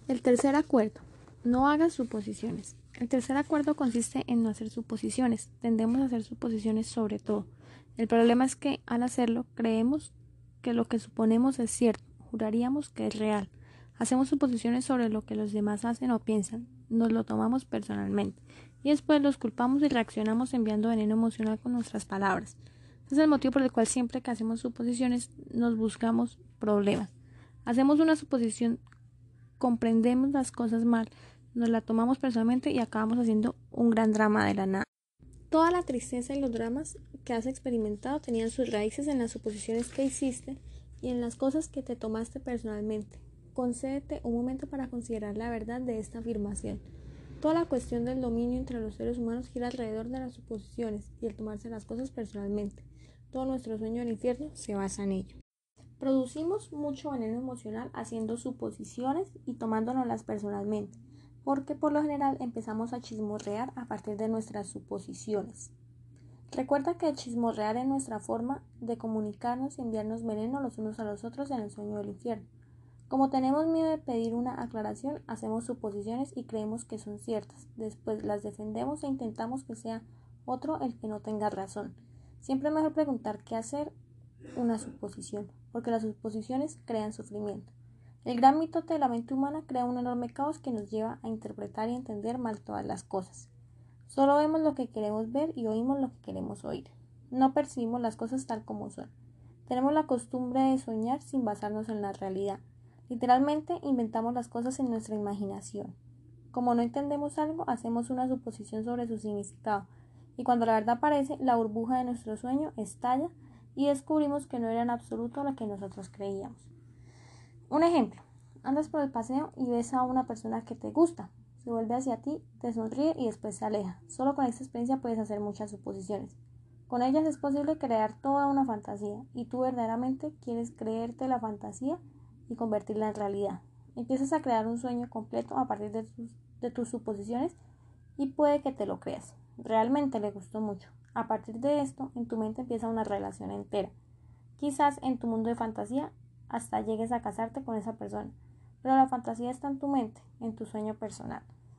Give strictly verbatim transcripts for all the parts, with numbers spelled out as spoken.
El tercer acuerdo. No hagas suposiciones. El tercer acuerdo consiste en no hacer suposiciones. Tendemos a hacer suposiciones sobre todo. El problema es que al hacerlo creemos que lo que suponemos es cierto. Juraríamos que es real. Hacemos suposiciones sobre lo que los demás hacen o piensan. Nos lo tomamos personalmente. Y después los culpamos y reaccionamos enviando veneno emocional con nuestras palabras. Ese es el motivo por el cual siempre que hacemos suposiciones nos buscamos problemas. Hacemos una suposición, comprendemos las cosas mal, nos la tomamos personalmente y acabamos haciendo un gran drama de la nada. Toda la tristeza y los dramas que has experimentado tenían sus raíces en las suposiciones que hiciste y en las cosas que te tomaste personalmente. Concédete un momento para considerar la verdad de esta afirmación. Toda la cuestión del dominio entre los seres humanos gira alrededor de las suposiciones y el tomarse las cosas personalmente. Todo nuestro sueño del infierno se basa en ello. Producimos mucho veneno emocional haciendo suposiciones y tomándonoslas personalmente, porque por lo general empezamos a chismorrear a partir de nuestras suposiciones. Recuerda que el chismorrear es nuestra forma de comunicarnos y enviarnos veneno los unos a los otros en el sueño del infierno. Como tenemos miedo de pedir una aclaración, hacemos suposiciones y creemos que son ciertas. Después las defendemos e intentamos que sea otro el que no tenga razón. Siempre es mejor preguntar que hacer una suposición, porque las suposiciones crean sufrimiento. El gran mitote de la mente humana crea un enorme caos que nos lleva a interpretar y entender mal todas las cosas. Solo vemos lo que queremos ver y oímos lo que queremos oír. No percibimos las cosas tal como son. Tenemos la costumbre de soñar sin basarnos en la realidad. Literalmente inventamos las cosas en nuestra imaginación. Como no entendemos algo, hacemos una suposición sobre su significado, y cuando la verdad aparece, la burbuja de nuestro sueño estalla y descubrimos que no era en absoluto lo que nosotros creíamos. Un ejemplo: andas por el paseo y ves a una persona que te gusta, se vuelve hacia ti, te sonríe y después se aleja. Solo con esta experiencia puedes hacer muchas suposiciones. Con ellas es posible crear toda una fantasía, y tú verdaderamente quieres creerte la fantasía y convertirla en realidad. Empiezas a crear un sueño completo a partir de tus, de tus suposiciones y puede que te lo creas. Realmente le gustó mucho. A partir de esto, en tu mente empieza una relación entera. Quizás en tu mundo de fantasía hasta llegues a casarte con esa persona, pero la fantasía está en tu mente, en tu sueño personal.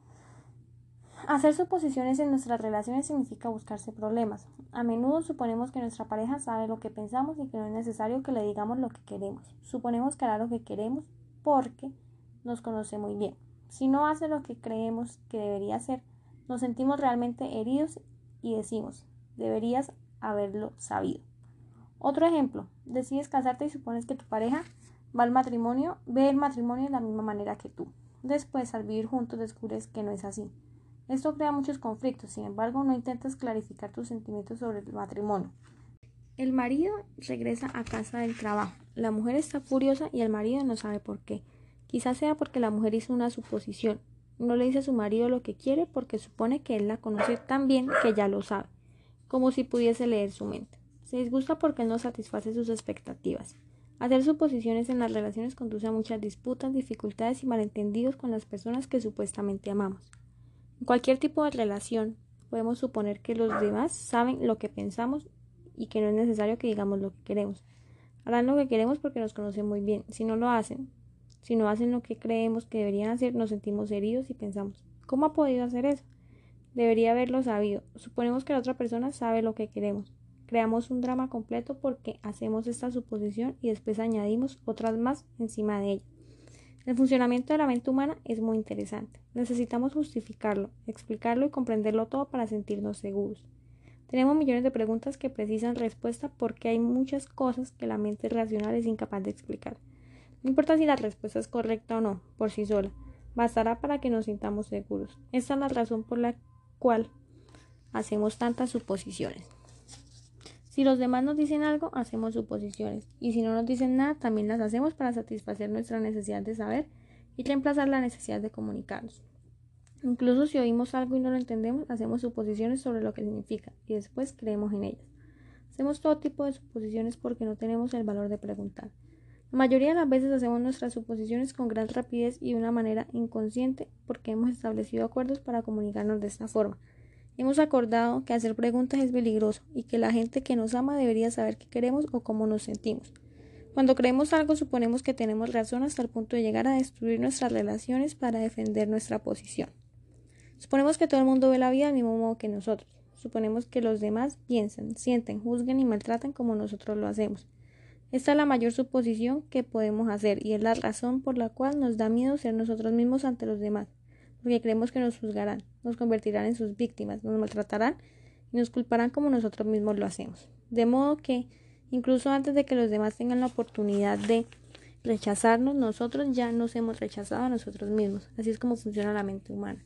Hacer suposiciones en nuestras relaciones significa buscarse problemas. A menudo suponemos que nuestra pareja sabe lo que pensamos y que no es necesario que le digamos lo que queremos. Suponemos que hará lo que queremos porque nos conoce muy bien. Si no hace lo que creemos que debería hacer, nos sentimos realmente heridos y decimos: deberías haberlo sabido. Otro ejemplo: decides casarte y supones que tu pareja va al matrimonio, ve el matrimonio de la misma manera que tú. Después, al vivir juntos, descubres que no es así. Esto crea muchos conflictos. Sin embargo, no intentas clarificar tus sentimientos sobre el matrimonio. El marido regresa a casa del trabajo. La mujer está furiosa y el marido no sabe por qué. Quizás sea porque la mujer hizo una suposición. No le dice a su marido lo que quiere porque supone que él la conoce tan bien que ya lo sabe, como si pudiese leer su mente. Se disgusta porque él no satisface sus expectativas. Hacer suposiciones en las relaciones conduce a muchas disputas, dificultades y malentendidos con las personas que supuestamente amamos. En cualquier tipo de relación, podemos suponer que los demás saben lo que pensamos y que no es necesario que digamos lo que queremos. Harán lo que queremos porque nos conocen muy bien. Si no lo hacen, si no hacen lo que creemos que deberían hacer, nos sentimos heridos y pensamos: ¿cómo ha podido hacer eso? Debería haberlo sabido. Suponemos que la otra persona sabe lo que queremos. Creamos un drama completo porque hacemos esta suposición y después añadimos otras más encima de ella. El funcionamiento de la mente humana es muy interesante. Necesitamos justificarlo, explicarlo y comprenderlo todo para sentirnos seguros. Tenemos millones de preguntas que precisan respuesta porque hay muchas cosas que la mente racional es incapaz de explicar. No importa si la respuesta es correcta o no, por sí sola, bastará para que nos sintamos seguros. Esta es la razón por la cual hacemos tantas suposiciones. Si los demás nos dicen algo, hacemos suposiciones, y si no nos dicen nada, también las hacemos para satisfacer nuestra necesidad de saber y reemplazar la necesidad de comunicarnos. Incluso si oímos algo y no lo entendemos, hacemos suposiciones sobre lo que significa y después creemos en ellas. Hacemos todo tipo de suposiciones porque no tenemos el valor de preguntar. La mayoría de las veces hacemos nuestras suposiciones con gran rapidez y de una manera inconsciente porque hemos establecido acuerdos para comunicarnos de esta forma. Hemos acordado que hacer preguntas es peligroso y que la gente que nos ama debería saber qué queremos o cómo nos sentimos. Cuando creemos algo, suponemos que tenemos razón hasta el punto de llegar a destruir nuestras relaciones para defender nuestra posición. Suponemos que todo el mundo ve la vida del mismo modo que nosotros. Suponemos que los demás piensan, sienten, juzguen y maltratan como nosotros lo hacemos. Esta es la mayor suposición que podemos hacer y es la razón por la cual nos da miedo ser nosotros mismos ante los demás, porque creemos que nos juzgarán, nos convertirán en sus víctimas, nos maltratarán y nos culparán como nosotros mismos lo hacemos. De modo que, incluso antes de que los demás tengan la oportunidad de rechazarnos, nosotros ya nos hemos rechazado a nosotros mismos. Así es como funciona la mente humana.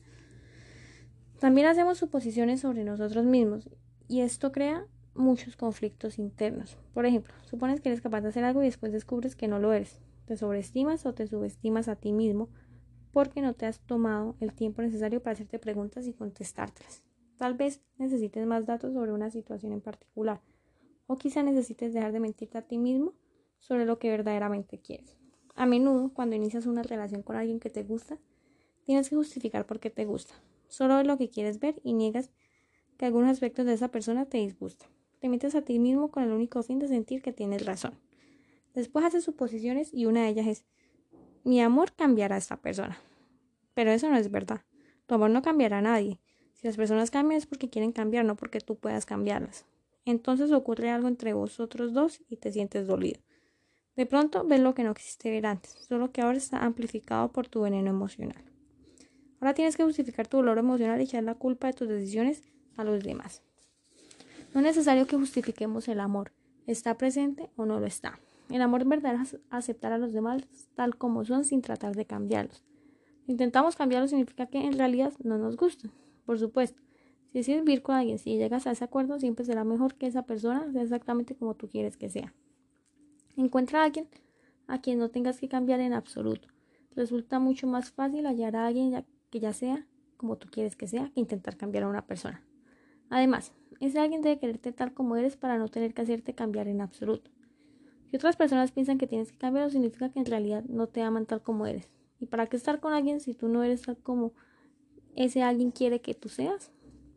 También hacemos suposiciones sobre nosotros mismos y esto crea muchos conflictos internos. Por ejemplo, supones que eres capaz de hacer algo y después descubres que no lo eres. Te sobreestimas o te subestimas a ti mismo porque no te has tomado el tiempo necesario para hacerte preguntas y contestártelas. Tal vez necesites más datos sobre una situación en particular, o quizá necesites dejar de mentirte a ti mismo sobre lo que verdaderamente quieres. A menudo, cuando inicias una relación con alguien que te gusta, tienes que justificar por qué te gusta. Solo ves lo que quieres ver y niegas que algunos aspectos de esa persona te disgustan. Te mientes a ti mismo con el único fin de sentir que tienes razón. Después haces suposiciones y una de ellas es: mi amor cambiará a esta persona. Pero eso no es verdad. Tu amor no cambiará a nadie. Si las personas cambian es porque quieren cambiar, no porque tú puedas cambiarlas. Entonces ocurre algo entre vosotros dos y te sientes dolido. De pronto ves lo que no quisiste ver antes, solo que ahora está amplificado por tu veneno emocional. Ahora tienes que justificar tu dolor emocional y echar la culpa de tus decisiones a los demás. No es necesario que justifiquemos el amor. ¿Está presente o no lo está? El amor verdadero es aceptar a los demás tal como son sin tratar de cambiarlos. Si intentamos cambiarlos significa que en realidad no nos gustan. Por supuesto, si decides vivir con alguien, si llegas a ese acuerdo, siempre será mejor que esa persona sea exactamente como tú quieres que sea. Encuentra a alguien a quien no tengas que cambiar en absoluto. Resulta mucho más fácil hallar a alguien que ya sea como tú quieres que sea que intentar cambiar a una persona. Además, ese alguien debe quererte tal como eres para no tener que hacerte cambiar en absoluto. Si otras personas piensan que tienes que cambiar, significa que en realidad no te aman tal como eres. ¿Y para qué estar con alguien si tú no eres tal como ese alguien quiere que tú seas?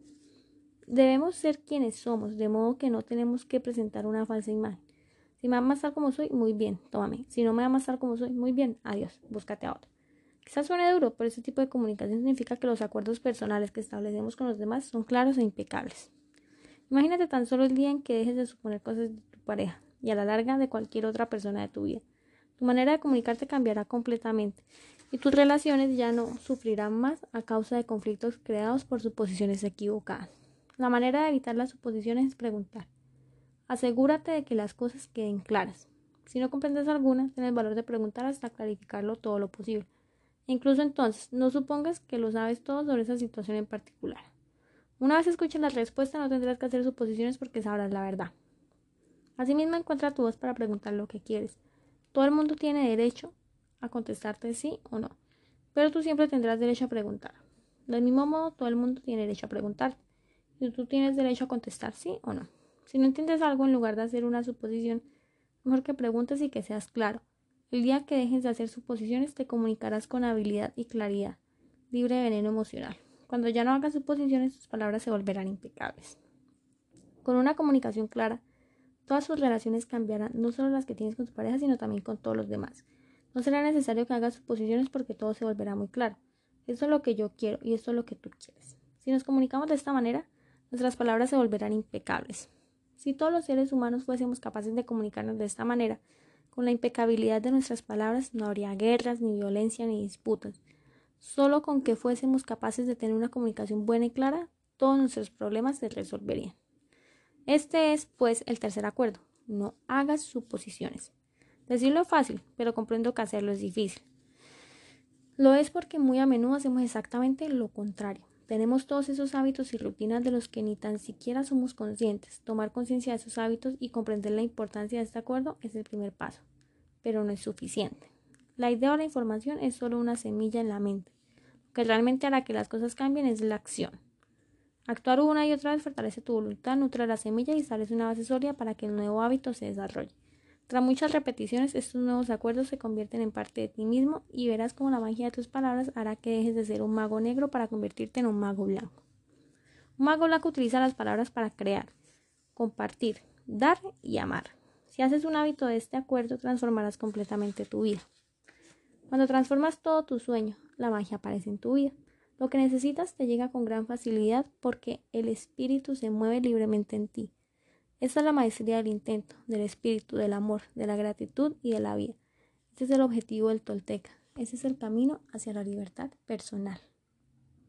Debemos ser quienes somos, de modo que no tenemos que presentar una falsa imagen. Si me amas tal como soy, muy bien, tómame. Si no me amas tal como soy, muy bien, adiós, búscate a otro. Quizás suene duro, pero este tipo de comunicación significa que los acuerdos personales que establecemos con los demás son claros e impecables. Imagínate tan solo el día en que dejes de suponer cosas de tu pareja y a la larga de cualquier otra persona de tu vida. Tu manera de comunicarte cambiará completamente y tus relaciones ya no sufrirán más a causa de conflictos creados por suposiciones equivocadas. La manera de evitar las suposiciones es preguntar. Asegúrate de que las cosas queden claras. Si no comprendes alguna, ten el valor de preguntar hasta clarificarlo todo lo posible. E incluso entonces, no supongas que lo sabes todo sobre esa situación en particular. Una vez escuches la respuesta, no tendrás que hacer suposiciones porque sabrás la verdad. Asimismo, encuentra tu voz para preguntar lo que quieres. Todo el mundo tiene derecho a contestarte sí o no, pero tú siempre tendrás derecho a preguntar. Del mismo modo, todo el mundo tiene derecho a preguntarte, y tú tienes derecho a contestar sí o no. Si no entiendes algo, en lugar de hacer una suposición, mejor que preguntes y que seas claro. El día que dejes de hacer suposiciones, te comunicarás con habilidad y claridad, libre de veneno emocional. Cuando ya no hagas suposiciones, tus palabras se volverán impecables. Con una comunicación clara, todas tus relaciones cambiarán, no solo las que tienes con tu pareja, sino también con todos los demás. No será necesario que hagas suposiciones porque todo se volverá muy claro. Esto es lo que yo quiero y esto es lo que tú quieres. Si nos comunicamos de esta manera, nuestras palabras se volverán impecables. Si todos los seres humanos fuésemos capaces de comunicarnos de esta manera, con la impecabilidad de nuestras palabras, no habría guerras, ni violencia, ni disputas. Solo con que fuésemos capaces de tener una comunicación buena y clara, todos nuestros problemas se resolverían. Este es, pues, el tercer acuerdo. No hagas suposiciones. Decirlo es fácil, pero comprendo que hacerlo es difícil. Lo es porque muy a menudo hacemos exactamente lo contrario. Tenemos todos esos hábitos y rutinas de los que ni tan siquiera somos conscientes. Tomar conciencia de esos hábitos y comprender la importancia de este acuerdo es el primer paso, pero no es suficiente. La idea o la información es solo una semilla en la mente. Lo que realmente hará que las cosas cambien es la acción. Actuar una y otra vez fortalece tu voluntad, nutre la semilla y establece una base sólida para que el nuevo hábito se desarrolle. Tras muchas repeticiones, estos nuevos acuerdos se convierten en parte de ti mismo y verás cómo la magia de tus palabras hará que dejes de ser un mago negro para convertirte en un mago blanco. Un mago blanco utiliza las palabras para crear, compartir, dar y amar. Si haces un hábito de este acuerdo, transformarás completamente tu vida. Cuando transformas todo tu sueño, la magia aparece en tu vida. Lo que necesitas te llega con gran facilidad porque el espíritu se mueve libremente en ti. Esta es la maestría del intento, del espíritu, del amor, de la gratitud y de la vida. Este es el objetivo del Tolteca. Ese es el camino hacia la libertad personal.